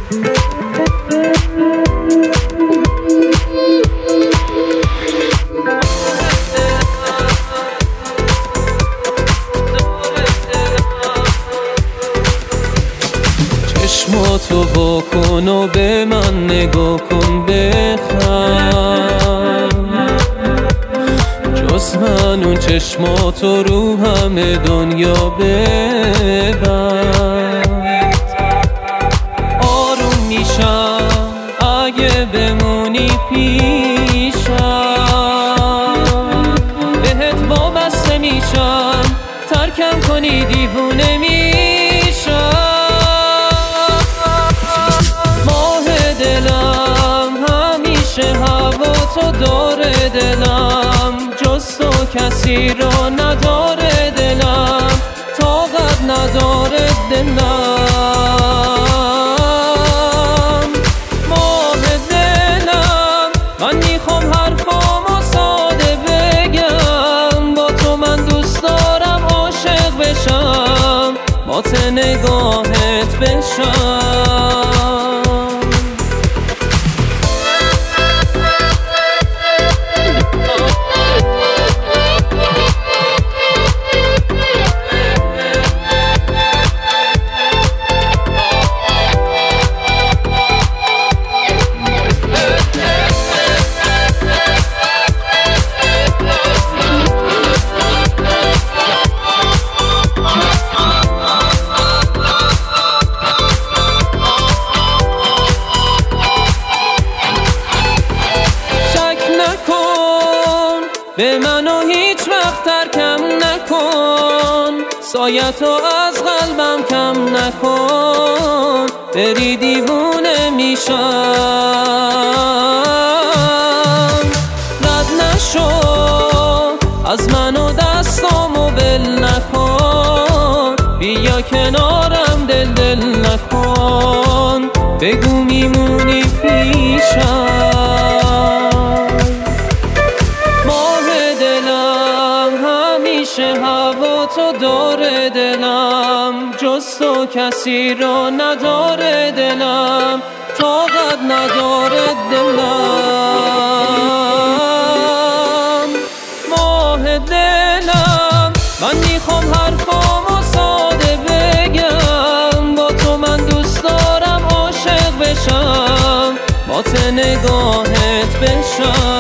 چشماتو واکن و به من نگاه کن، بخند جز من اون چشماتو رو همه دنیا ببند. آروم میشم اگه بمونی پیشم، بهت وابسته میشم ترکم کنی دیوونه میشم. هوا تو داره دلم، جز تو کسی رو نداره دلم، طاقت نداره دلم. ماه دلم من میخوام حرفامو ساده بگم، با تو من دوست دارم عاشق بشم، با ته نگاهت بشم. به منو هیچ وقت ترکم نکن، سایتو از قلبم کم نکن، بری دیوونه میشم. رد نشو از منو دستامو ول نکن، بیا کنارم دل نکن، بگو میمونی پیشم. هوا تو داره دلم، جز تو کسی رو نداره دلم، طاقت نداره دلم. ماه دلم من میخوام حرفامو ساده بگم، با تو من دوست دارم عاشق بشم، با ته نگاهت بشم.